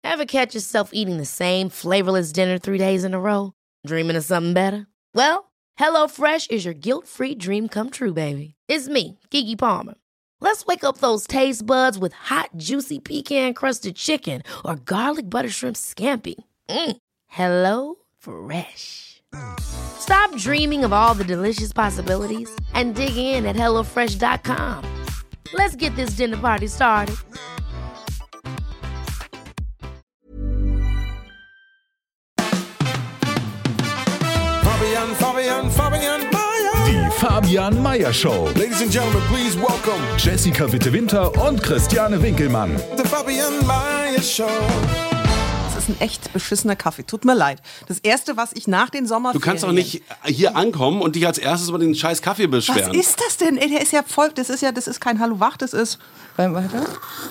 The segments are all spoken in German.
Ever catch yourself eating the same flavorless dinner 3 days in a row? Dreaming of something better? Well, HelloFresh is your guilt-free dream come true, baby. It's me, Keke Palmer. Let's wake up those taste buds with hot, juicy pecan-crusted chicken or garlic butter shrimp scampi. Hello Fresh. Stop dreaming of all the delicious possibilities and dig in at HelloFresh.com. Let's get this dinner party started. Fabian Meyer. Die Fabian Meyer Show. Ladies and gentlemen, please welcome Jessica Witte-Winter und Christiane Winkelmann. The Fabian Meyer Show. Das ist ein echt beschissener Kaffee. Tut mir leid. Das Erste, was ich nach den Sommerferien... Du kannst doch nicht hier ankommen und dich als erstes über den scheiß Kaffee beschweren. Was ist das denn? Der ist ja voll... Das ist kein Hallo Wach, das ist... Weiter?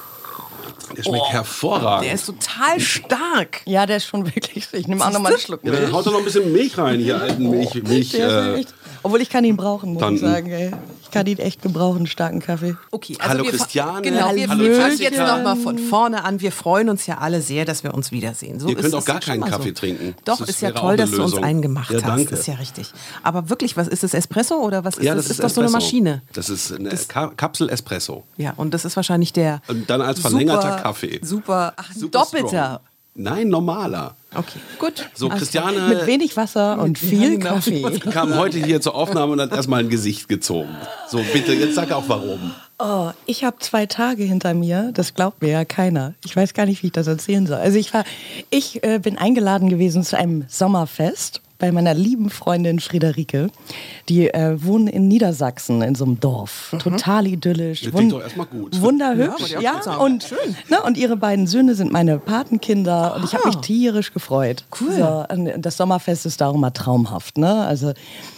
Der schmeckt hervorragend. Der ist total stark. Ja, der ist schon wirklich... Ich nehme auch noch mal einen Schluck Ja, Milch. dann haut doch noch ein bisschen Milch rein, hier alten Milch. Der ist echt, obwohl ich kann ihn brauchen, muss ich Tanten. sagen. Ey. Ich kann ihn echt gebrauchen, starken Kaffee. Okay, Hallo wir Christiane. Genau, wir Hallo fangen Jessica. jetzt noch mal von vorne an. Wir freuen uns ja alle sehr, dass wir uns wiedersehen. So Ihr könnt ist auch es gar schon keinen mal Kaffee so. trinken. Doch, Das ist ja wäre toll, auch dass eine du uns Lösung. einen gemacht Ja, hast. danke. Das ist ja richtig. Aber wirklich, was ist das, Espresso oder was ist Ja, das? das ist doch so eine Espresso. Maschine. Das ist eine Kapsel Espresso. Ja, und das ist wahrscheinlich der... Und dann als verlängerter super, Kaffee. Super, ach, ein Super doppelter. strong. Nein, normaler. Okay, gut. So, Christiane Mit wenig Wasser und viel genau. Kaffee. kam heute hier zur Aufnahme und hat erstmal ein Gesicht gezogen. So, bitte, jetzt sag auch warum. Oh, ich habe 2 Tage hinter mir, das glaubt mir ja keiner. Ich weiß gar nicht, wie ich das erzählen soll. Also ich bin eingeladen gewesen zu einem Sommerfest bei meiner lieben Freundin Friederike. Die wohnen in Niedersachsen in so einem Dorf. Total idyllisch. Das klingt doch erstmal gut. Wunderhübsch. Ja, Ja, wollte ich auch und, sagen. ne, und ihre beiden Söhne sind meine Patenkinder. Und ich habe mich tierisch gefreut. Cool. So, und das Sommerfest ist da auch immer traumhaft. Ne? Also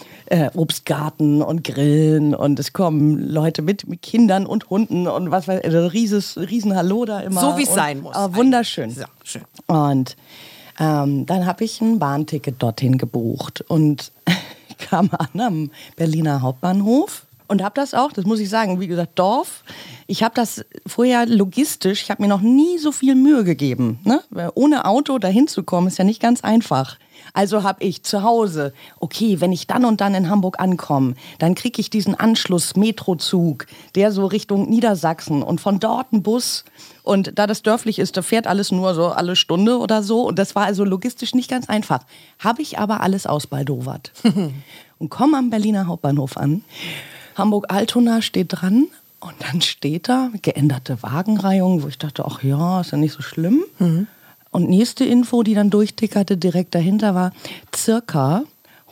Obstgarten und Grillen und es kommen Leute mit Kindern und Hunden und was weiß ich, also riesen Hallo da immer. So wie es Und, sein muss. wunderschön. So, schön. Und dann habe ich ein Bahnticket dorthin gebucht und kam an am Berliner Hauptbahnhof und habe das auch, das muss ich sagen, wie gesagt, Dorf. Ich habe das vorher logistisch, ich habe mir noch nie so viel Mühe gegeben. Ne? Ohne Auto dahin zu kommen, ist ja nicht ganz einfach. Also habe ich zu Hause, okay, wenn ich dann und dann in Hamburg ankomme, dann kriege ich diesen Anschluss-Metrozug, der so Richtung Niedersachsen und von dort ein Bus. Und da das dörflich ist, da fährt alles nur so alle Stunde oder so. Und das war also logistisch nicht ganz einfach. Habe ich aber alles ausbaldowert. Und komme am Berliner Hauptbahnhof an. Hamburg-Altona steht dran. Und dann steht da geänderte Wagenreihung, wo ich dachte, ach ja, ist ja nicht so schlimm. Und nächste Info, die dann durchtickerte, direkt dahinter war, circa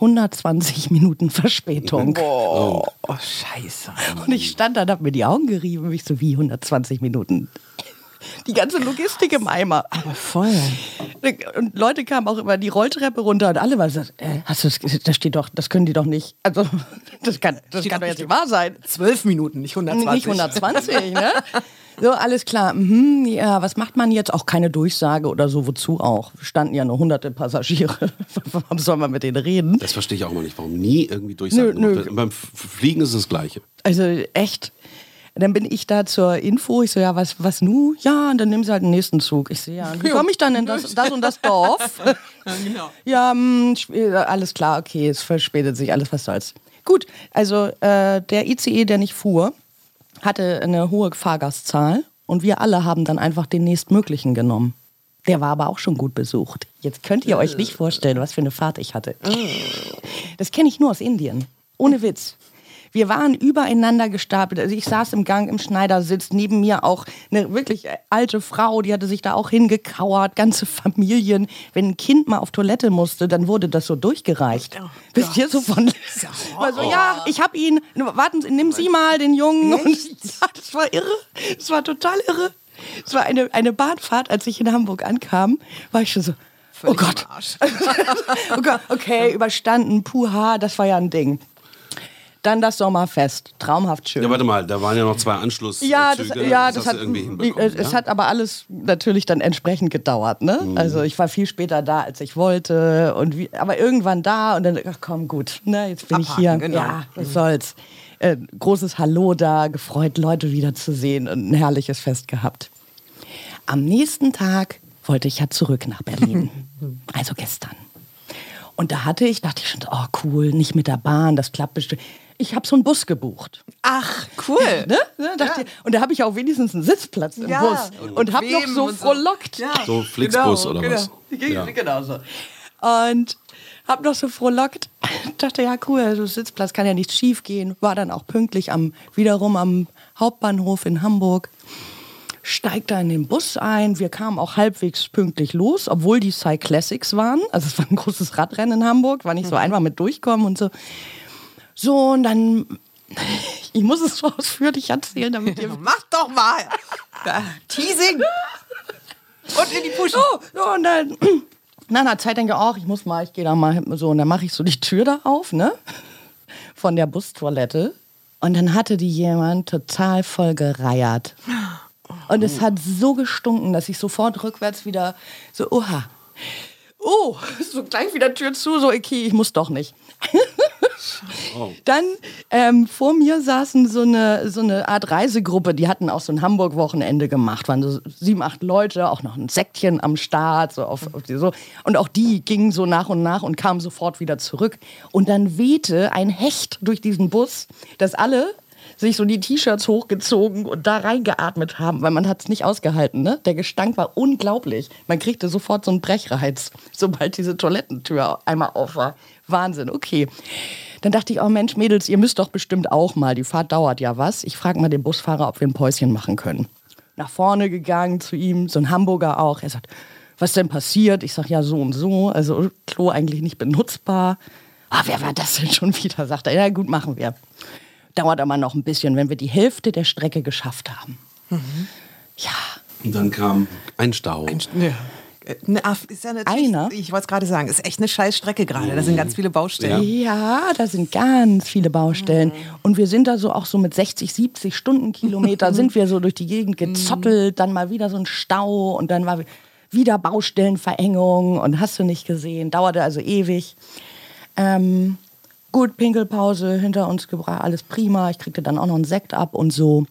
120 Minuten Verspätung. Oh, scheiße. Und ich stand da und hab mir die Augen gerieben. Ich so, wie 120 Minuten? Die ganze Logistik im Eimer. Aber voll. Und Leute kamen auch immer die Rolltreppe runter und alle waren so, hast du das steht doch, das können die doch nicht. Also, das kann doch jetzt nicht wahr sein. 12 Minuten, nicht 120. Nicht 120, ne? So, alles klar. Ja, was macht man jetzt? Auch keine Durchsage oder so, wozu auch? Standen ja nur hunderte Passagiere. Warum soll man mit denen reden? Das verstehe ich auch mal nicht, warum nie irgendwie durchsagen. Nö. Beim Fliegen ist es das Gleiche. Also echt. Dann bin ich da zur Info. Ich so, ja, was nu? Ja, und dann nehmen sie halt den nächsten Zug. Ich so, ja, wie komme ich dann in das und das Dorf? Genau. Ja, alles klar, okay, es verspätet sich, alles was soll's. Gut, also der ICE, der nicht fuhr, hatte eine hohe Fahrgastzahl und wir alle haben dann einfach den nächstmöglichen genommen. Der war aber auch schon gut besucht. Jetzt könnt ihr euch nicht vorstellen, was für eine Fahrt ich hatte. Das kenne ich nur aus Indien. Ohne Witz. Wir waren übereinander gestapelt. Also ich saß im Gang im Schneidersitz, neben mir auch eine wirklich alte Frau, die hatte sich da auch hingekauert, ganze Familien. Wenn ein Kind mal auf Toilette musste, dann wurde das so durchgereicht. Wisst ihr, so von... Also ja, ich hab ihn, warten Sie, nehmen Sie mal den Jungen. Und, ja, das war irre, das war total irre. Es war eine Bahnfahrt, als ich in Hamburg ankam, war ich schon so, oh Gott. Oh Gott, okay, überstanden, puha, das war ja ein Ding. Dann das Sommerfest, traumhaft schön. Ja, warte mal, da waren ja noch 2 Anschlusszüge. Ja, das hast hat du irgendwie hinbekommen. es hat aber alles natürlich dann entsprechend gedauert, ne? Also ich war viel später da, als ich wollte aber irgendwann da und dann, ach komm, gut, ne, jetzt bin ich hier. Genau. Ja, was soll's. Großes Hallo da, gefreut, Leute wiederzusehen und ein herrliches Fest gehabt. Am nächsten Tag wollte ich ja zurück nach Berlin. Also gestern. Und da dachte ich schon, oh cool, nicht mit der Bahn, das klappt bestimmt. Ich habe so einen Bus gebucht. Ach, cool. Ne? Dachte, und da habe ich auch wenigstens einen Sitzplatz im Bus. Und habe noch so frohlockt. Ja. So Flixbus oder was? Ja. Genau so. Und habe noch so frohlockt. Dachte, ja cool, also Sitzplatz kann ja nichts schief gehen. War dann auch pünktlich wiederum am Hauptbahnhof in Hamburg. Steigt da in den Bus ein. Wir kamen auch halbwegs pünktlich los, obwohl die Cyclassics waren. Also es war ein großes Radrennen in Hamburg, war nicht so einfach mit durchkommen und so. So, und dann, ich muss es so ausführlich erzählen, damit ihr... Mach doch mal. Teasing. Und in die Puschen. So, und dann, nach einer Zeit denke ich auch, ich gehe da mal so. Und dann mache ich so die Tür da auf, ne? Von der Bustoilette. Und dann hatte die jemand total voll gereiert. Und es hat so gestunken, dass ich sofort rückwärts wieder so, oha. Oh, so gleich wieder Tür zu, so okay, ich muss doch nicht. Oh. Dann vor mir saßen so eine Art Reisegruppe, die hatten auch so ein Hamburg-Wochenende gemacht, waren so 7, 8 Leute, auch noch ein Säckchen am Start, so so. Und auch die gingen so nach und nach und kamen sofort wieder zurück. Und dann wehte ein Hecht durch diesen Bus, dass alle sich so die T-Shirts hochgezogen und da reingeatmet haben, weil man hat es nicht ausgehalten. Ne? Der Gestank war unglaublich. Man kriegte sofort so einen Brechreiz, sobald diese Toilettentür einmal auf war. Wahnsinn, okay. Dann dachte ich, oh Mensch, Mädels, ihr müsst doch bestimmt auch mal, die Fahrt dauert ja was. Ich frage mal den Busfahrer, ob wir ein Päuschen machen können. Nach vorne gegangen zu ihm, so ein Hamburger auch. Er sagt, was denn passiert? Ich sage, ja, so und so, also Klo eigentlich nicht benutzbar. Ah, wer war das denn schon wieder? Sagt er, ja gut, machen wir. Dauert aber noch ein bisschen, wenn wir die Hälfte der Strecke geschafft haben. Mhm. Ja. Und dann kam ein Stau. Ist ja einer? Ich wollte es gerade sagen, ist echt eine scheiß Strecke gerade. Da sind ganz viele Baustellen. Ja, da sind ganz viele Baustellen. Und wir sind da so auch so mit 60, 70 Stundenkilometer sind wir so durch die Gegend gezottelt. Dann mal wieder so ein Stau und dann war wieder Baustellenverengung und hast du nicht gesehen. Dauerte also ewig. Gut, Pinkelpause hinter uns gebracht, alles prima. Ich kriegte dann auch noch einen Sekt ab und so.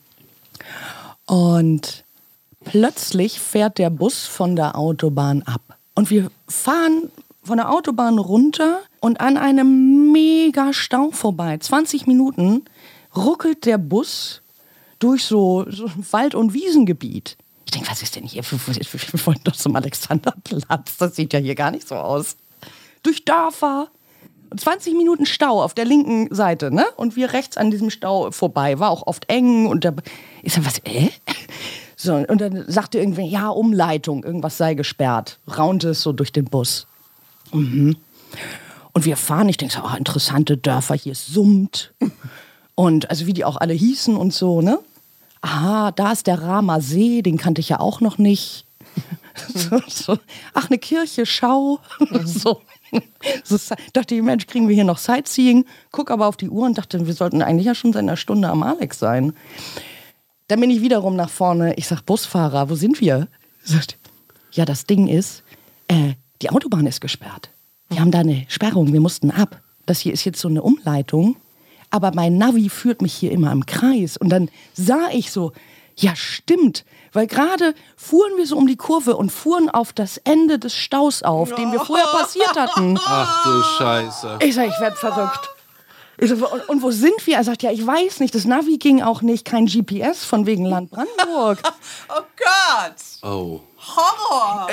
Und plötzlich fährt der Bus von der Autobahn ab. Und wir fahren von der Autobahn runter und an einem mega Stau vorbei. 20 Minuten ruckelt der Bus durch so ein Wald- und Wiesengebiet. Ich denke, was ist denn hier? Wir wollen doch zum Alexanderplatz. Das sieht ja hier gar nicht so aus. Durch Dörfer. 20 Minuten Stau auf der linken Seite, ne? Und wir rechts an diesem Stau vorbei. War auch oft eng und da ist dann was, So, und dann sagte irgendwer, ja, Umleitung, irgendwas sei gesperrt. Raunte es so durch den Bus. Mhm. Und wir fahren, ich denke so, interessante Dörfer, hier summt. Und also wie die auch alle hießen und so, ne? Aha, da ist der Ramer See, den kannte ich ja auch noch nicht. So. Ach, eine Kirche, schau. So. Dachte ich, Mensch, kriegen wir hier noch Sightseeing? Guck aber auf die Uhr und dachte, wir sollten eigentlich ja schon seit einer Stunde am Alex sein. Dann bin ich wiederum nach vorne. Ich sag, Busfahrer, wo sind wir? Sagt, ja, das Ding ist, die Autobahn ist gesperrt. Wir haben da eine Sperrung, wir mussten ab. Das hier ist jetzt so eine Umleitung. Aber mein Navi führt mich hier immer im Kreis. Und dann sah ich so, ja, stimmt. Weil gerade fuhren wir so um die Kurve und fuhren auf das Ende des Staus auf, den wir vorher passiert hatten. Ach du Scheiße. Ich sag, ich werd verrückt. Ich sag, und wo sind wir? Er sagt, ja, ich weiß nicht. Das Navi ging auch nicht. Kein GPS von wegen Land Brandenburg. Oh Gott. Oh. Horror.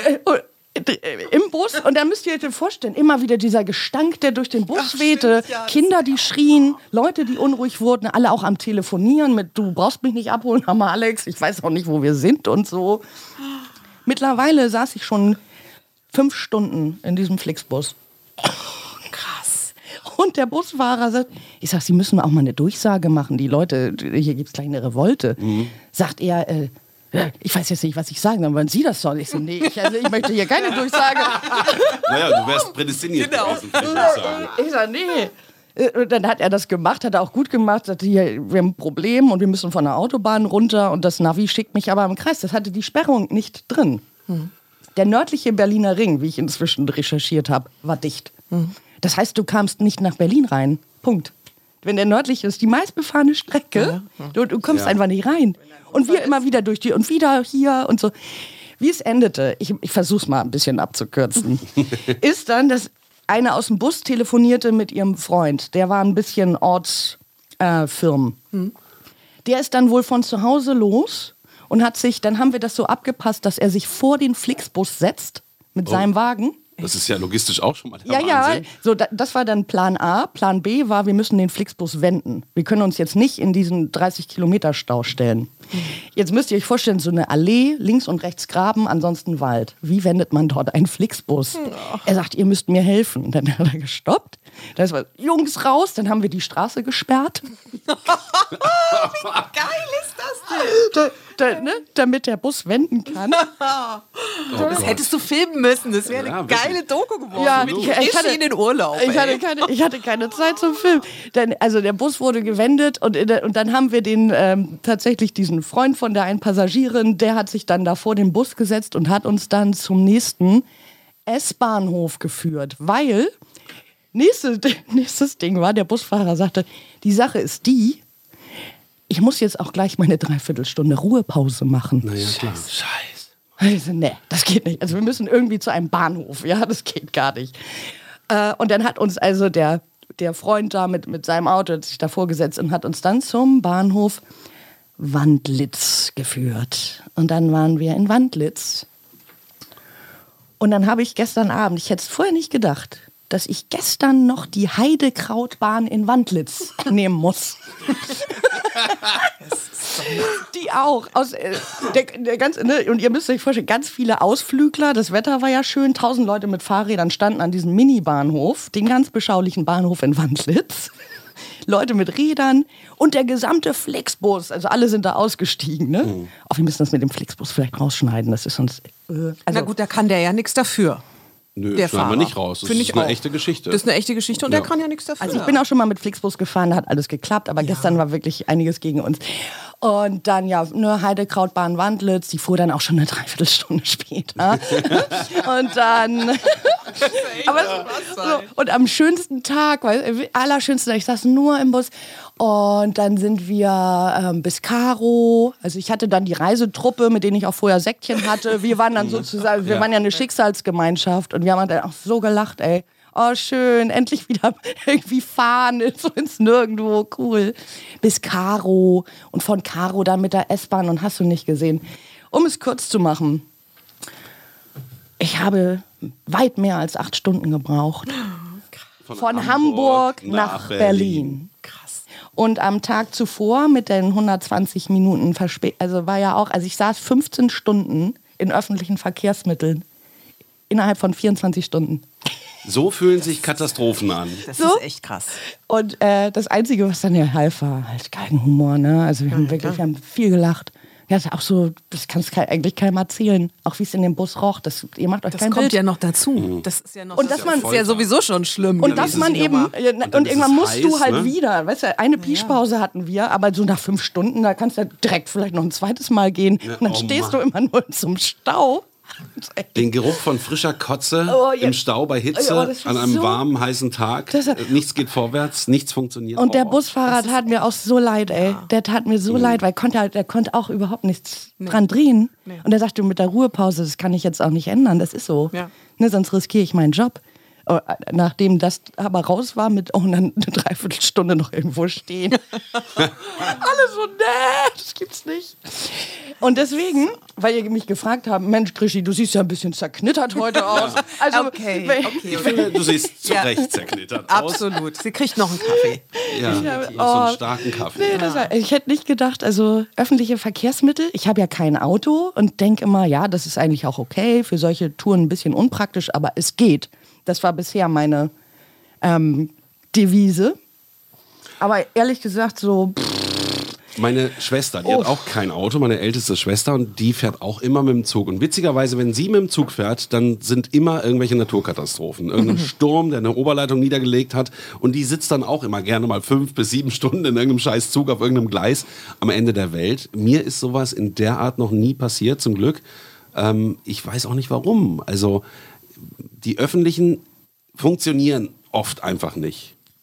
Im Bus. Und da müsst ihr euch vorstellen, immer wieder dieser Gestank, der durch den Bus wehte. Stimmt, ja. Kinder, die schrien, Leute, die unruhig wurden, alle auch am Telefonieren mit, du brauchst mich nicht abholen, Hammer Alex, ich weiß auch nicht, wo wir sind und so. Mittlerweile saß ich schon 5 Stunden in diesem Flixbus. Krass. Und der Busfahrer sagt, ich sag, Sie müssen auch mal eine Durchsage machen, die Leute, hier gibt's gleich eine Revolte. Sagt er, ich weiß jetzt nicht, was ich sagen soll, wollen Sie das soll? Ich so, nee, ich möchte hier keine Durchsage. Naja, du wärst prädestiniert gewesen für die Durchsage. Ich sag, nee. Und dann hat er das gemacht, hat er auch gut gemacht, sagte, hier, wir haben ein Problem und wir müssen von der Autobahn runter und das Navi schickt mich aber im Kreis. Das hatte die Sperrung nicht drin. Der nördliche Berliner Ring, wie ich inzwischen recherchiert habe, war dicht. Das heißt, du kamst nicht nach Berlin rein. Punkt. Wenn der nördliche ist, die meistbefahrene Strecke, du kommst einfach nicht rein. Und wir immer wieder durch die und wieder hier und so. Wie es endete, ich versuch's mal ein bisschen abzukürzen, ist dann, dass eine aus dem Bus telefonierte mit ihrem Freund. Der war ein bisschen ortsfirm. Der ist dann wohl von zu Hause los und dann haben wir das so abgepasst, dass er sich vor den Flixbus setzt mit seinem Wagen. Das ist ja logistisch auch schon mal der Ja, Wahnsinn. so, das war dann Plan A. Plan B war, wir müssen den Flixbus wenden. Wir können uns jetzt nicht in diesen 30-Kilometer-Stau stellen. Jetzt müsst ihr euch vorstellen, so eine Allee, links und rechts Graben, ansonsten Wald. Wie wendet man dort einen Flixbus? Er sagt, ihr müsst mir helfen. Dann hat er gestoppt. Dann war Jungs raus, dann haben wir die Straße gesperrt. Geil ist das denn? Damit der Bus wenden kann. Das hättest du filmen müssen. Das wäre eine geile Doku geworden. Ja, mit ich hatte- in den Urlaub. Ich hatte keine Zeit zum Film. Also der Bus wurde gewendet und dann haben wir tatsächlich diesen Freund von der einen Passagierin, der hat sich dann da vor den Bus gesetzt und hat uns dann zum nächsten S-Bahnhof geführt, weil nächstes Ding war, der Busfahrer sagte, die Sache ist die, ich muss jetzt auch gleich meine Dreiviertelstunde Ruhepause machen. Naja, klar. Scheiße. Also, nee, das geht nicht. Also wir müssen irgendwie zu einem Bahnhof. Ja, das geht gar nicht. Und dann hat uns also der Freund da mit seinem Auto hat sich davor gesetzt und hat uns dann zum Bahnhof Wandlitz geführt. Und dann waren wir in Wandlitz. Und dann habe ich gestern Abend, ich hätte es vorher nicht gedacht, dass ich gestern noch die Heidekrautbahn in Wandlitz nehmen muss. Die auch. Der ganze, ne? Und ihr müsst euch vorstellen, ganz viele Ausflügler, das Wetter war ja schön, 1000 Leute mit Fahrrädern standen an diesem Mini-Bahnhof, den ganz beschaulichen Bahnhof in Wandlitz. Leute mit Rädern und der gesamte Flixbus, also alle sind da ausgestiegen. Ne? Auch wir müssen das mit dem Flixbus vielleicht rausschneiden, das ist sonst... Na gut, da kann der ja nichts dafür. Nö, Der schneiden wir Fahrer. nicht raus. Das Find ist ich eine auch. echte Geschichte. Das ist eine echte Geschichte und Ja. der kann ja nichts dafür. Also ich bin auch schon mal mit Flixbus gefahren, da hat alles geklappt, aber gestern war wirklich einiges gegen uns. Und dann Heidekrautbahn Wandlitz, die fuhr dann auch schon eine Dreiviertelstunde später. Und dann... und am schönsten Tag, allerschönsten Tag, ich saß nur im Bus und dann sind wir bis Karo, also ich hatte dann die Reisetruppe, mit denen ich auch vorher Säckchen hatte, wir waren dann sozusagen, wir waren ja eine Schicksalsgemeinschaft und wir haben dann auch so gelacht, ey. Oh, schön, endlich wieder irgendwie fahren, so ins Nirgendwo, cool. Bis Karo und von Karo dann mit der S-Bahn und hast du nicht gesehen. Um es kurz zu machen, ich habe weit mehr als 8 Stunden gebraucht. Von Hamburg nach Berlin. Krass. Und am Tag zuvor mit den 120 Minuten also war ja auch, also ich saß 15 Stunden in öffentlichen Verkehrsmitteln innerhalb von 24 Stunden. So fühlen sich Katastrophen an. Das So? ist echt krass. Und das Einzige, was dann ja half, war halt Galgenhumor, ne? Also wir haben wir haben viel gelacht. Ja, das ist auch so, das kannst du eigentlich keinem erzählen. Auch wie es in dem Bus roch, ihr macht euch Das kein kommt Bild. ja noch dazu. Das ist ja noch Und dass man- ist ja sowieso schon schlimm. Und dass gewesen, man die eben, Nummer. und dann ist irgendwann es musst du heiß, halt ne? wieder, weißt du, eine Pischpause hatten wir, aber so nach 5 Stunden, da kannst du direkt vielleicht noch ein zweites Mal gehen. Und dann oh stehst Mann. du immer nur zum Stau. Den Geruch von frischer Kotze Oh, ja. im Stau bei Hitze Oh, das war an einem so- warmen, heißen Tag. Das- Nichts geht vorwärts, nichts funktioniert. Und der Oh. Busfahrer tat mir auch so leid, ey. Der tat mir so leid, weil der konnte auch überhaupt nichts dran drehen. Und er sagte, mit der Ruhepause, das kann ich jetzt auch nicht ändern, das ist so. Ja. Ne, sonst riskiere ich meinen Job. Nachdem das aber raus war, mit dann eine Dreiviertelstunde noch irgendwo stehen. Alle so, nee, das gibt's nicht. Und deswegen, weil ihr mich gefragt habt, Mensch, Krischi, du siehst ja ein bisschen zerknittert heute aus. Also, Okay, wenn- okay. Ich finde, du siehst zu Ja. Recht zerknittert aus. Absolut. Sie kriegt noch einen Kaffee. Ja, so einen starken Kaffee. Nee, ich hätte nicht gedacht, also öffentliche Verkehrsmittel, ich habe ja kein Auto und denke immer, ja, das ist eigentlich auch okay, für solche Touren ein bisschen unpraktisch, aber es geht. Das war bisher meine Devise. Aber ehrlich gesagt, so, Meine Schwester, die hat auch kein Auto, meine älteste Schwester, und die fährt auch immer mit dem Zug. Und witzigerweise, wenn sie mit dem Zug fährt, dann sind immer irgendwelche Naturkatastrophen. Irgendein Sturm, der eine Oberleitung niedergelegt hat. Und die sitzt dann auch immer gerne mal 5 bis 7 Stunden in irgendeinem scheiß Zug auf irgendeinem Gleis am Ende der Welt. Mir ist sowas in der Art noch nie passiert, zum Glück. Ich weiß auch nicht warum. Also die öffentlichen funktionieren oft einfach nicht.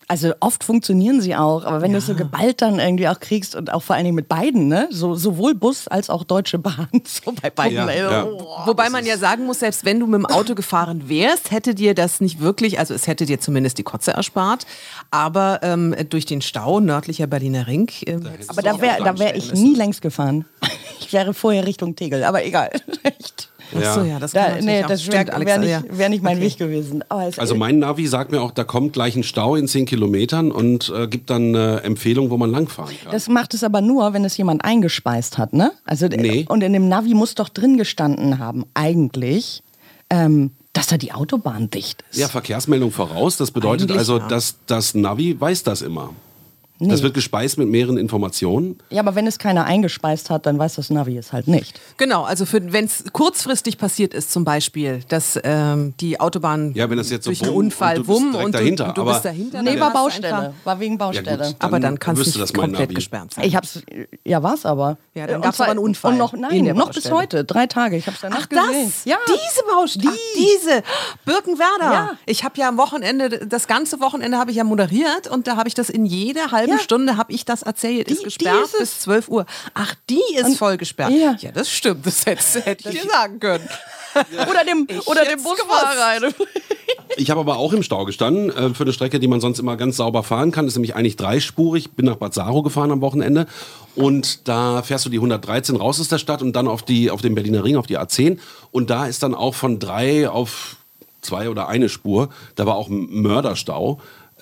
Also oft funktionieren sie auch, aber wenn du es so geballt dann irgendwie auch kriegst und auch vor allen Dingen mit beiden, ne? Sowohl Bus als auch Deutsche Bahn, so bei beiden. Wobei man ja sagen muss, selbst wenn du mit dem Auto gefahren wärst, hätte dir das nicht wirklich, also es hätte dir zumindest die Kotze erspart, aber durch den Stau nördlicher Berliner Ring. Aber da wär ich nie längs gefahren. Ich wäre vorher Richtung Tegel, aber egal. Echt. Ach so, ja, das kann natürlich auch. Das wäre nicht mein Weg gewesen. Aber Also mein Navi sagt mir auch, da kommt gleich ein Stau in 10 Kilometern und gibt dann eine Empfehlung, wo man langfahren kann. Das macht es aber nur, wenn es jemand eingespeist hat, ne? Also Nee. Und in dem Navi muss doch drin gestanden haben, eigentlich, dass da die Autobahn dicht ist. Ja, Verkehrsmeldung voraus. Das bedeutet Eigentlich, also, ja. dass das Navi weiß das immer. Das wird gespeist mit mehreren Informationen. Ja, aber wenn es keiner eingespeist hat, dann weiß das Navi es halt nicht. Genau, also wenn es kurzfristig passiert ist zum Beispiel, dass die Autobahn Ja, wenn das jetzt so durch einen bumm Unfall und du bist direkt und dahinter, du aber- bist dahinter. Nee, dann war hast du Baustelle. einfach- War wegen Baustelle. gut. Aber dann kann es wüsste nicht das mein komplett Navi. gesperrt sein. Ich hab's, ja, war's aber. Ja, dann Und gab's zwar- aber einen Unfall Und noch, in nein, der noch bis Baustelle. heute. 3 Tage. Ich hab's danach Ach, gesehen. das? Ja. Diese Baustelle? Ach, diese. Birkenwerder. Ja. Ich habe ja am Wochenende, das ganze Wochenende habe ich ja moderiert und da habe ich das in jeder halben Stunde habe ich das erzählt. Ist gesperrt ist es. bis 12 Uhr. Ach, die ist voll gesperrt. Ja. Ja, das stimmt. Das hätte ich dir sagen können. Oder dem hätt's Busfahrer. Ich habe aber auch im Stau gestanden für eine Strecke, die man sonst immer ganz sauber fahren kann. Das ist nämlich eigentlich dreispurig. Bin nach Bad Saro gefahren am Wochenende und da fährst du die 113 raus aus der Stadt und dann auf den Berliner Ring, auf die A10. Und da ist dann auch von 3 auf 2 oder 1 Spur. Da war auch ein Mörderstau.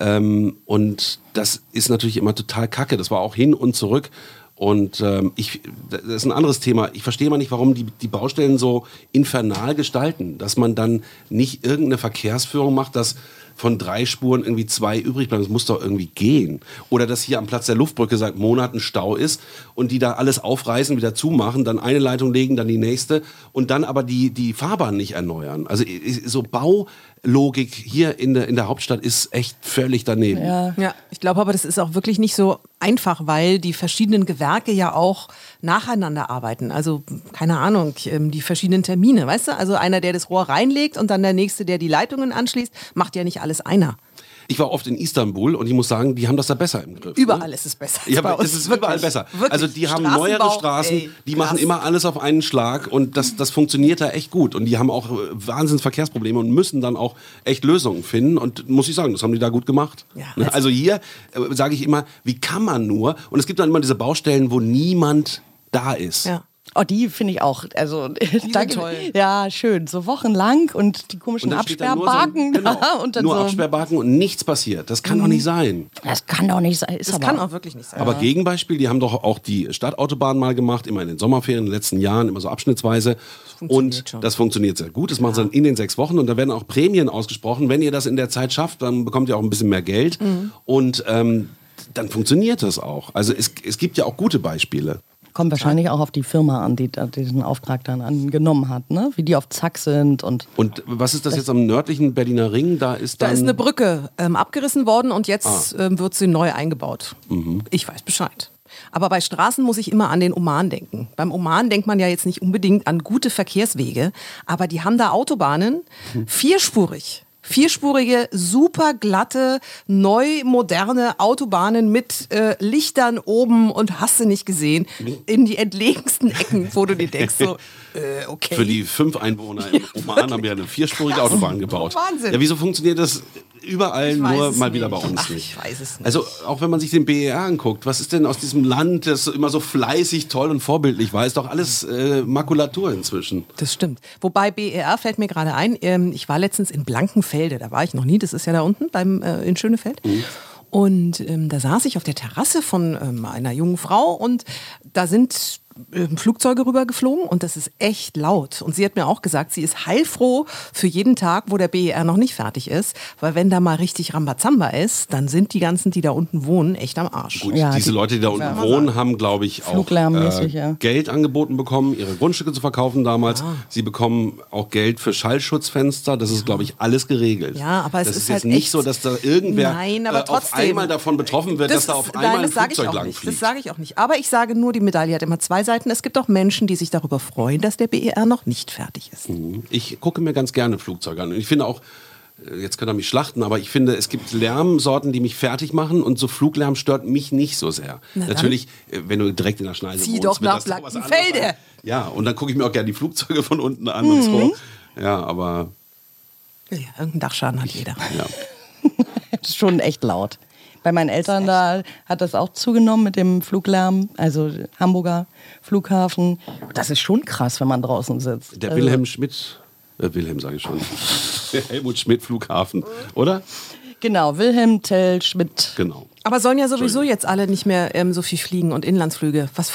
Und das ist natürlich immer total kacke. Das war auch hin und zurück. Und das ist ein anderes Thema. Ich verstehe mal nicht, warum die Baustellen so infernal gestalten, dass man dann nicht irgendeine Verkehrsführung macht, dass von 3 Spuren irgendwie 2 übrig bleiben. Das muss doch irgendwie gehen. Oder dass hier am Platz der Luftbrücke seit Monaten Stau ist und die da alles aufreißen, wieder zumachen, dann eine Leitung legen, dann die nächste und dann aber die Fahrbahn nicht erneuern. Also so Baulogik hier in der Hauptstadt ist echt völlig daneben. Ja, ich glaube aber, das ist auch wirklich nicht so einfach, weil die verschiedenen Gewerke ja auch nacheinander arbeiten. Also, keine Ahnung, die verschiedenen Termine, weißt du? Also einer, der das Rohr reinlegt und dann der nächste, der die Leitungen anschließt, macht ja nicht alles einer. Ich war oft in Istanbul und ich muss sagen, die haben das da besser im Griff. Überall ne? ist es besser. Ja, bei aber uns. es ist Wirklich. überall besser. Wirklich. Also die haben Straßenbau, neuere Straßen, ey, die machen krass. immer alles auf einen Schlag und das funktioniert da echt gut. Und die haben auch Wahnsinns Verkehrsprobleme und müssen dann auch echt Lösungen finden. Und muss ich sagen, das haben die da gut gemacht. Ja, Ne? Also hier sage ich immer, wie kann man nur? Und es gibt dann immer diese Baustellen, wo niemand da ist. Ja. Oh, die finde ich auch. Also, sind toll. Ja, schön. So wochenlang und die Und komischen dann steht da nur Absperrbarken. genau, da und dann nur so. Absperrbarken und nichts passiert. Das kann doch nicht sein. Das kann doch nicht sein. Ist Das aber kann auch wirklich nicht sein. Aber Gegenbeispiel, die haben doch auch die Stadtautobahn mal gemacht, immer in den Sommerferien, in den letzten Jahren, immer so abschnittsweise. Und schon. das funktioniert sehr gut. Das machen sie dann in den 6 Wochen und da werden auch Prämien ausgesprochen. Wenn ihr das in der Zeit schafft, dann bekommt ihr auch ein bisschen mehr Geld. Und dann funktioniert das auch. Also es gibt ja auch gute Beispiele. Kommt wahrscheinlich auch auf die Firma an, die diesen Auftrag dann angenommen hat, ne? Wie die auf Zack sind und. Und was ist das jetzt am nördlichen Berliner Ring? Da ist Da dann ist eine Brücke abgerissen worden und jetzt wird sie neu eingebaut. Ich weiß Bescheid. Aber bei Straßen muss ich immer an den Oman denken. Beim Oman denkt man ja jetzt nicht unbedingt an gute Verkehrswege, aber die haben da Autobahnen, vierspurig. Vierspurige, super glatte, neu moderne Autobahnen mit Lichtern oben und hast du nicht gesehen, in die entlegensten Ecken, wo du dir denkst, so, okay. für die 5 Einwohner im Oman haben wir eine 4-spurige Autobahn gebaut. Wahnsinn. Ja, wieso funktioniert das überall, Ich weiß nur es mal wieder bei nicht. uns Ach, nicht? ich weiß es nicht. Also auch wenn man sich den BER anguckt, was ist denn aus diesem Land, das immer so fleißig, toll und vorbildlich war, ist doch alles Makulatur inzwischen. Das stimmt. Wobei BER fällt mir gerade ein, ich war letztens in Blankenfelde, da war ich noch nie, das ist ja da unten in Schönefeld. Und da saß ich auf der Terrasse von einer jungen Frau und da sind Flugzeuge rübergeflogen und das ist echt laut. Und sie hat mir auch gesagt, sie ist heilfroh für jeden Tag, wo der BER noch nicht fertig ist, weil wenn da mal richtig Rambazamba ist, dann sind die ganzen, die da unten wohnen, echt am Arsch. Gut, Ja, diese Leute, die da unten wohnen, haben, glaube ich, auch Fluglärmmäßig, ja. Geld angeboten bekommen, ihre Grundstücke zu verkaufen damals. Sie bekommen auch Geld für Schallschutzfenster. Das ist, glaube ich, alles geregelt. Ja, aber es das ist jetzt halt nicht echt- so, dass da irgendwer Nein, aber auf trotzdem. einmal davon betroffen wird, dass da auf einmal ein das sage ich Flugzeug auch lang nicht. Das fliegt. sage ich auch nicht. Aber ich sage nur, die Medaille hat immer 2 Seiten. Es gibt auch Menschen, die sich darüber freuen, dass der BER noch nicht fertig ist. Ich gucke mir ganz gerne Flugzeuge an. Und ich finde auch, jetzt könnt ihr mich schlachten, aber ich finde, es gibt Lärmsorten, die mich fertig machen und so Fluglärm stört mich nicht so sehr. Natürlich, wenn du direkt in der Schneise Zieh wohnst, doch wird nach das doch was Blankenfelde. anderes sein. Ja, und dann gucke ich mir auch gerne die Flugzeuge von unten an und so. Ja, aber... Ja, irgendeinen Dachschaden hat jeder. Ja. Das ist schon echt laut. Bei meinen Eltern da hat das auch zugenommen mit dem Fluglärm, also Hamburger Flughafen. Das ist schon krass, wenn man draußen sitzt. Der Also, Wilhelm Schmidt, Wilhelm sage ich schon, der Helmut Schmidt Flughafen, oder? Genau, Wilhelm Tell Schmidt. Genau. Aber sollen ja sowieso jetzt alle nicht mehr so viel fliegen und Inlandsflüge. Was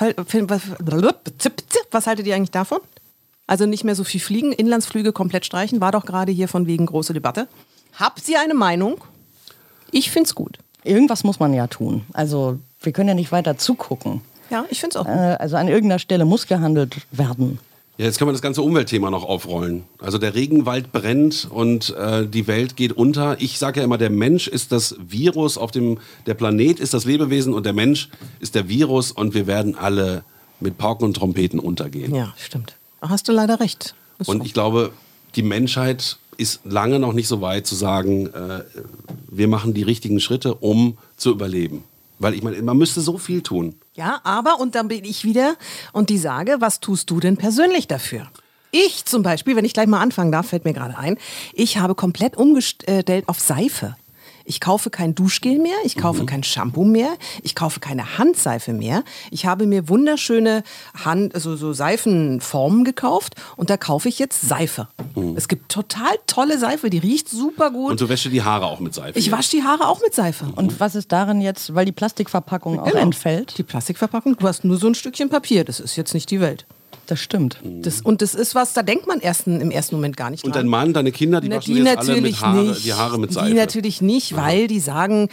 haltet ihr eigentlich davon? Also nicht mehr so viel fliegen, Inlandsflüge komplett streichen, war doch gerade hier von wegen große Debatte. Habt ihr eine Meinung? Ich find's gut. Irgendwas muss man ja tun. Also wir können ja nicht weiter zugucken. Ja, ich find's auch gut. Also an irgendeiner Stelle muss gehandelt werden. Ja, jetzt können wir das ganze Umweltthema noch aufrollen. Also der Regenwald brennt und die Welt geht unter. Ich sage ja immer, der Mensch ist das Virus auf dem, der Planet ist das Lebewesen und der Mensch ist der Virus und wir werden alle mit Pauken und Trompeten untergehen. Ja, stimmt. Hast du leider recht. Ist Und so. ich glaube, die Menschheit ist lange noch nicht so weit zu sagen, wir machen die richtigen Schritte, um zu überleben. Weil ich meine, man müsste so viel tun. Ja, aber, und dann bin ich wieder und die sage, was tust du denn persönlich dafür? Ich zum Beispiel, wenn ich gleich mal anfangen darf, fällt mir gerade ein, ich habe komplett umgestellt auf Seife. Ich kaufe kein Duschgel mehr, ich kaufe kein Shampoo mehr, ich kaufe keine Handseife mehr. Ich habe mir wunderschöne so Seifenformen gekauft und da kaufe ich jetzt Seife. Es gibt total tolle Seife, die riecht super gut. Und du wäschst dir die Haare auch mit Seife. Ich wasche die Haare auch mit Seife. Und was ist darin jetzt, weil die Plastikverpackung auch entfällt? Die Plastikverpackung, du hast nur so ein Stückchen Papier, das ist jetzt nicht die Welt. Das stimmt. Das ist was, da denkt man im ersten Moment gar nicht dran. Und dein Mann, deine Kinder, die waschen Die jetzt alle natürlich mit die Haare mit Seife. Die natürlich nicht, weil die sagen,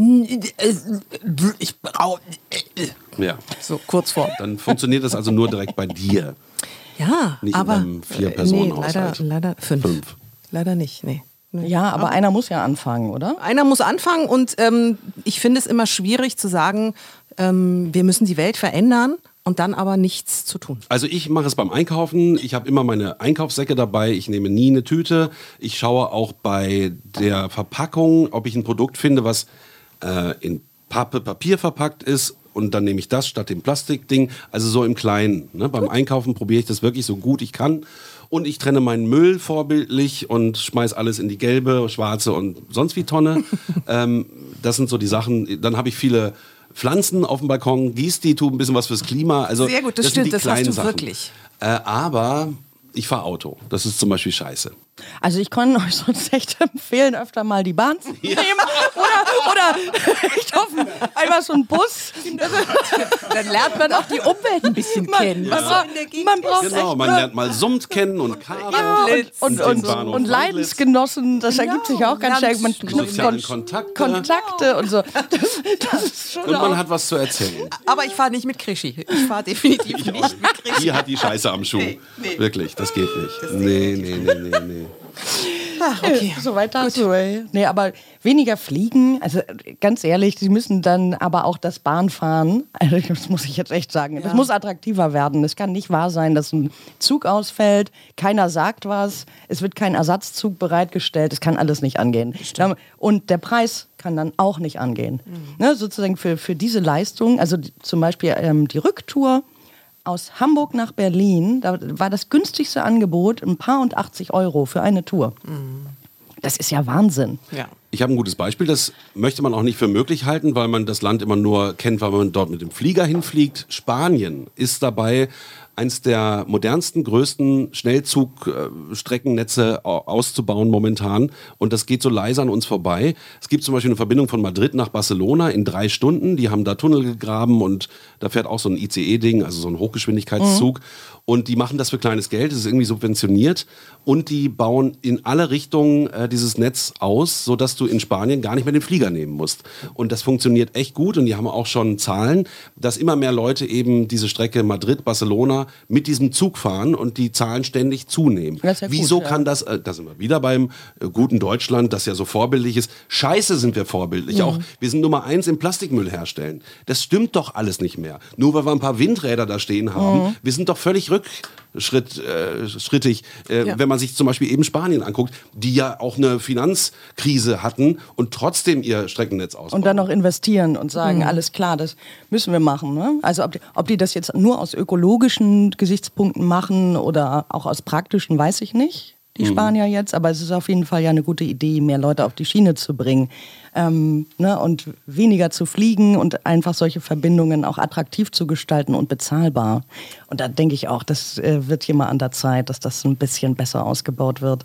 ich brauche... Ja. So, kurz vor. Dann funktioniert das also nur direkt bei dir. Ja, Nicht aber... in einem 4-Personen-Haushalt. leider 5. 5. Leider nicht, nee. Ja, aber einer muss ja anfangen, oder? Einer muss anfangen und ich finde es immer schwierig zu sagen, wir müssen die Welt verändern und dann aber nichts zu tun. Also ich mache es beim Einkaufen. Ich habe immer meine Einkaufssäcke dabei. Ich nehme nie eine Tüte. Ich schaue auch bei der Verpackung, ob ich ein Produkt finde, was in Papier verpackt ist. Und dann nehme ich das statt dem Plastikding. Also so im Kleinen. Ne? Beim Einkaufen probiere ich das wirklich so gut ich kann. Und ich trenne meinen Müll vorbildlich und schmeiß alles in die gelbe, schwarze und sonst wie Tonne. Das sind so die Sachen. Dann habe ich viele Pflanzen auf dem Balkon, gieß die, tu ein bisschen was fürs Klima. Also, Sehr gut, das sind stimmt, die das kleinen hast du Sachen. wirklich. Aber ich fahre Auto. Das ist zum Beispiel scheiße. Also ich kann euch sonst echt empfehlen, öfter mal die Bahn zu nehmen. Oder ich hoffe, einmal so ein Bus. Dann lernt man auch die Umwelt ein bisschen kennen. Man braucht Genau, echt, man lernt mal Summt kennen und Kabel. und Leidensgenossen, das ergibt sich auch ganz stark. Man knüpft sozialen Kontakte. Kontakte und so. Das ist schon Und man auch. hat was zu erzählen. Aber ich fahre nicht mit Krischi. Ich fahre definitiv nicht mit Krischi. Die hat die Scheiße am Schuh. Wirklich, das geht nicht. Nee. Ach, okay. So weit dazu, ey. Nee, aber weniger fliegen, also ganz ehrlich, sie müssen dann aber auch das Bahnfahren, also das muss ich jetzt echt sagen, das muss attraktiver werden. Es kann nicht wahr sein, dass ein Zug ausfällt, keiner sagt was, es wird kein Ersatzzug bereitgestellt, es kann alles nicht angehen. Und der Preis kann dann auch nicht angehen. Ne, sozusagen für diese Leistung, also zum Beispiel die Rücktour aus Hamburg nach Berlin, da war das günstigste Angebot ein paar und 80 € für eine Tour. Das ist ja Wahnsinn. Ja. Ich habe ein gutes Beispiel, das möchte man auch nicht für möglich halten, weil man das Land immer nur kennt, weil man dort mit dem Flieger hinfliegt. Spanien ist dabei, eins der modernsten, größten Schnellzugstreckennetze auszubauen momentan. Und das geht so leise an uns vorbei. Es gibt zum Beispiel eine Verbindung von Madrid nach Barcelona in 3 Stunden. Die haben da Tunnel gegraben und da fährt auch so ein ICE-Ding, also so ein Hochgeschwindigkeitszug. Und die machen das für kleines Geld, das ist irgendwie subventioniert. Und die bauen in alle Richtungen dieses Netz aus, sodass du in Spanien gar nicht mehr den Flieger nehmen musst. Und das funktioniert echt gut. Und die haben auch schon Zahlen, dass immer mehr Leute eben diese Strecke Madrid-Barcelona mit diesem Zug fahren und die Zahlen ständig zunehmen. Das ist ja gut, Wieso ja. kann das, da sind wir wieder beim guten Deutschland, das ja so vorbildlich ist. Scheiße sind wir vorbildlich. Auch wir sind Nummer 1 im Plastikmüll herstellen. Das stimmt doch alles nicht mehr. Nur weil wir ein paar Windräder da stehen haben. Wir sind doch völlig schrittig, wenn man sich zum Beispiel eben Spanien anguckt, die ja auch eine Finanzkrise hatten und trotzdem ihr Streckennetz ausbauen. Und dann noch investieren und sagen, alles klar, das müssen wir machen. Ne? Also ob die das jetzt nur aus ökologischen Gesichtspunkten machen oder auch aus praktischen, weiß ich nicht. Die Spanier jetzt, aber es ist auf jeden Fall ja eine gute Idee, mehr Leute auf die Schiene zu bringen, und weniger zu fliegen und einfach solche Verbindungen auch attraktiv zu gestalten und bezahlbar. Und da denke ich auch, das wird hier mal an der Zeit, dass das ein bisschen besser ausgebaut wird.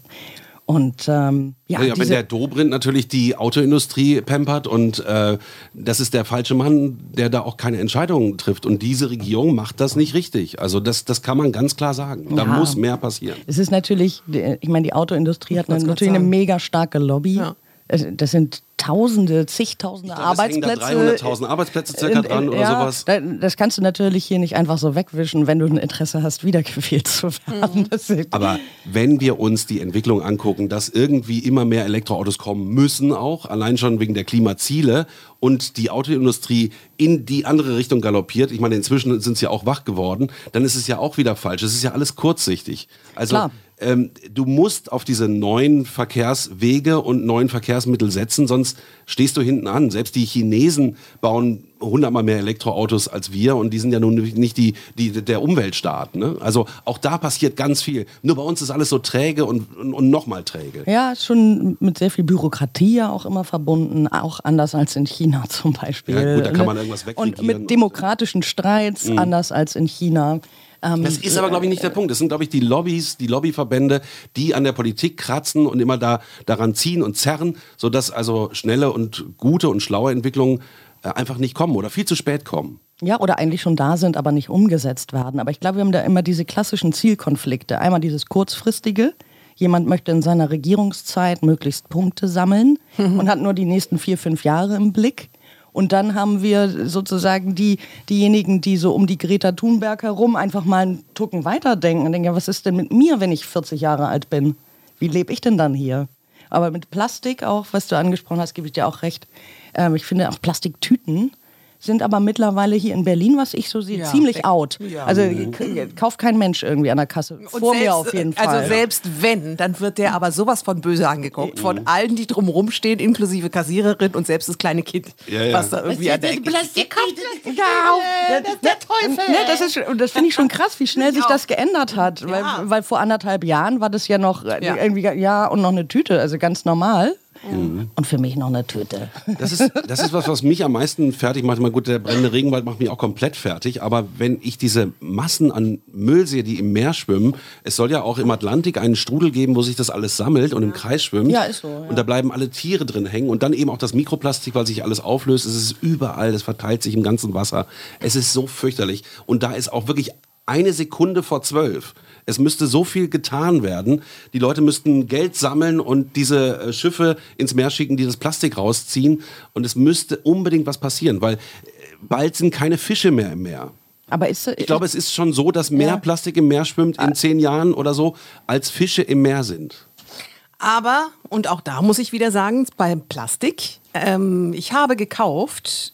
Und wenn der Dobrindt natürlich die Autoindustrie pampert und das ist der falsche Mann, der da auch keine Entscheidungen trifft. Und diese Regierung macht das nicht richtig. Also das kann man ganz klar sagen. Da muss mehr passieren. Es ist natürlich, ich meine, die Autoindustrie hat natürlich eine mega starke Lobby. Ja. Das sind Tausende, zigtausende Arbeitsplätze. Da 300.000 Arbeitsplätze circa dran oder sowas. Das kannst du natürlich hier nicht einfach so wegwischen, wenn du ein Interesse hast, wiedergewählt zu werden. Aber wenn wir uns die Entwicklung angucken, dass irgendwie immer mehr Elektroautos kommen müssen auch, allein schon wegen der Klimaziele und die Autoindustrie in die andere Richtung galoppiert, ich meine, inzwischen sind sie ja auch wach geworden, dann ist es ja auch wieder falsch. Es ist ja alles kurzsichtig. Also klar. Du musst auf diese neuen Verkehrswege und neuen Verkehrsmittel setzen, sonst stehst du hinten an. Selbst die Chinesen bauen 100-mal mehr Elektroautos als wir und die sind ja nun nicht der Umweltstaat. Ne? Also auch da passiert ganz viel. Nur bei uns ist alles so träge und nochmal träge. Ja, ist schon mit sehr viel Bürokratie ja auch immer verbunden, auch anders als in China zum Beispiel. Ja gut, da kann man irgendwas wegregieren. Und mit demokratischen Streits anders als in China. Das ist aber, glaube ich, nicht der Punkt. Das sind, glaube ich, die Lobbyverbände, die an der Politik kratzen und immer daran ziehen und zerren, sodass also schnelle und gute und schlaue Entwicklungen einfach nicht kommen oder viel zu spät kommen. Ja, oder eigentlich schon da sind, aber nicht umgesetzt werden. Aber ich glaube, wir haben da immer diese klassischen Zielkonflikte. Einmal dieses kurzfristige. Jemand möchte in seiner Regierungszeit möglichst Punkte sammeln und hat nur die nächsten 4-5 Jahre im Blick. Und dann haben wir sozusagen diejenigen, die so um die Greta Thunberg herum einfach mal einen Tucken weiterdenken und denken, ja, was ist denn mit mir, wenn ich 40 Jahre alt bin? Wie lebe ich denn dann hier? Aber mit Plastik auch, was du angesprochen hast, gebe ich dir auch recht. Ich finde auch Plastiktüten sind aber mittlerweile hier in Berlin, was ich so sehe, ziemlich out. Ja. Also kauft kein Mensch irgendwie an der Kasse. Und vor mir auf jeden Fall. Also selbst wenn, dann wird der aber sowas von böse angeguckt. Von allen, die drumherum stehen, inklusive Kassiererin und selbst das kleine Kind, was da irgendwie an der Ecke steht. Das ist der Teufel. Das finde ich schon krass, wie schnell sich das geändert hat. Ja. Weil vor 1,5 Jahren war das ja noch irgendwie, und noch eine Tüte, also ganz normal. Und für mich noch eine Tüte. Das ist was mich am meisten fertig macht. Mal gut, der brennende Regenwald macht mich auch komplett fertig. Aber wenn ich diese Massen an Müll sehe, die im Meer schwimmen, es soll ja auch im Atlantik einen Strudel geben, wo sich das alles sammelt und im Kreis schwimmt. Ja, ist so. Ja. Und da bleiben alle Tiere drin hängen. Und dann eben auch das Mikroplastik, weil sich alles auflöst. Es ist überall, es verteilt sich im ganzen Wasser. Es ist so fürchterlich. Und da ist auch wirklich 1 Sekunde vor 12. Es müsste so viel getan werden. Die Leute müssten Geld sammeln und diese Schiffe ins Meer schicken, die das Plastik rausziehen. Und es müsste unbedingt was passieren, weil bald sind keine Fische mehr im Meer. Aber ich glaube, es ist schon so, dass mehr Plastik im Meer schwimmt in 10 Jahren oder so, als Fische im Meer sind. Aber, und auch da muss ich wieder sagen, beim Plastik, ich habe gekauft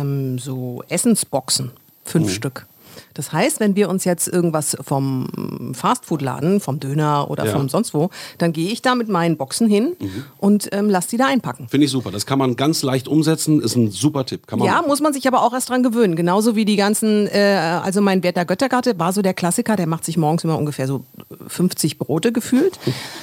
so Essensboxen, 5 Stück. Das heißt, wenn wir uns jetzt irgendwas vom Fastfood-Laden, vom Döner oder vom sonst wo, dann gehe ich da mit meinen Boxen hin und lasse die da einpacken. Finde ich super. Das kann man ganz leicht umsetzen, ist ein super Tipp. Kann man machen. Muss man sich aber auch erst dran gewöhnen. Genauso wie die ganzen, also mein Werther Göttergatte war so der Klassiker, der macht sich morgens immer ungefähr so 50 Brote gefühlt.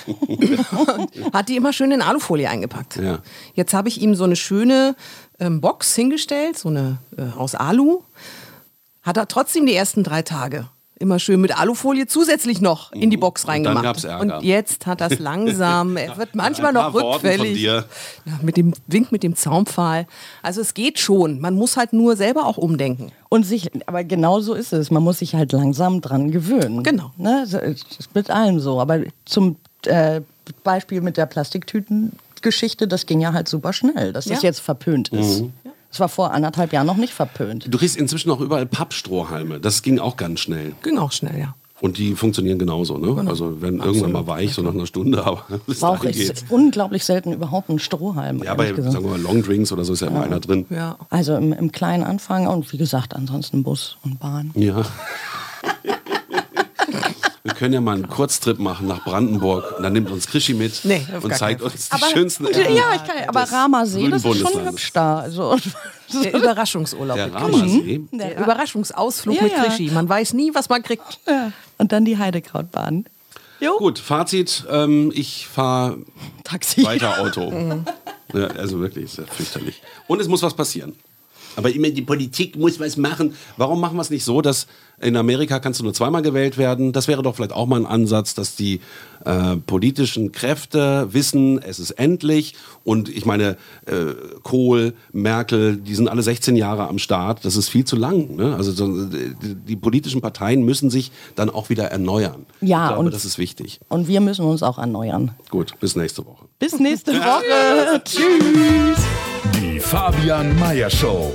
Hat die immer schön in Alufolie eingepackt. Ja. Jetzt habe ich ihm so eine schöne Box hingestellt, so eine aus Alu. Hat er trotzdem die ersten 3 Tage immer schön mit Alufolie zusätzlich noch in die Box reingemacht. Und dann gab's Ärger. Und jetzt hat er es langsam, er wird manchmal noch rückfällig. Ja, mit dem Wink mit dem Zaunpfahl. Also es geht schon, man muss halt nur selber auch umdenken. Aber genau so ist es, man muss sich halt langsam dran gewöhnen. Genau. Ne? Das ist mit allem so, aber zum Beispiel mit der Plastiktütengeschichte, das ging ja halt super schnell, dass das jetzt verpönt ist. Das war vor 1,5 Jahren noch nicht verpönt. Du kriegst inzwischen auch überall Pappstrohhalme. Das ging auch ganz schnell. Ging auch schnell, ja. Und die funktionieren genauso, ne? Genau. Also werden irgendwann mal weich, so nach einer Stunde, aber bis dahin geht's. Unglaublich selten überhaupt ein Strohhalm. Ja, bei, sagen wir mal, Longdrinks oder so ist ja immer einer drin. Ja. Also im kleinen Anfang und wie gesagt, ansonsten Bus und Bahn. Ja. können ja mal einen Kurztrip machen nach Brandenburg. Und dann nimmt uns Krischi mit und zeigt uns die schönsten Ecken aber Ramasee, das ist schon Bundeslandes. hübsch da. Also, Der Überraschungsurlaub Der mit Krischi. Ramasee. Der Überraschungsausflug mit Krischi. Man weiß nie, was man kriegt. und dann die Heidekrautbahn. Jo. Gut, Fazit, ich fahre Taxi. weiter Auto. Ja, also wirklich, ist ja fürchterlich. Und es muss was passieren. Aber immer die Politik muss was machen. Warum machen wir es nicht so, dass in Amerika kannst du nur zweimal gewählt werden? Das wäre doch vielleicht auch mal ein Ansatz, dass die politischen Kräfte wissen, es ist endlich. Und ich meine, Kohl, Merkel, die sind alle 16 Jahre am Start. Das ist viel zu lang. Ne? Also die politischen Parteien müssen sich dann auch wieder erneuern. Ja, ich glaube, und das ist wichtig. Und wir müssen uns auch erneuern. Gut, bis nächste Woche. Bis nächste Woche. Tschüss. Die Fabian Meyer Show.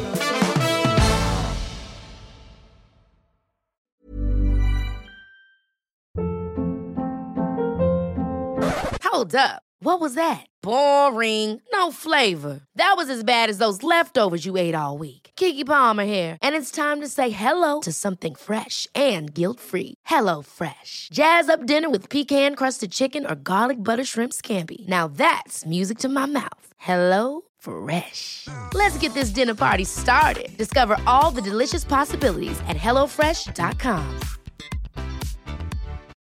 Hold up. What was that? Boring. No flavor. That was as bad as those leftovers you ate all week. Keke Palmer here, and it's time to say hello to something fresh and guilt-free. Hello Fresh. Jazz up dinner with pecan-crusted chicken or garlic butter shrimp scampi. Now that's music to my mouth. Hello Fresh. Let's get this dinner party started. Discover all the delicious possibilities at HelloFresh.com.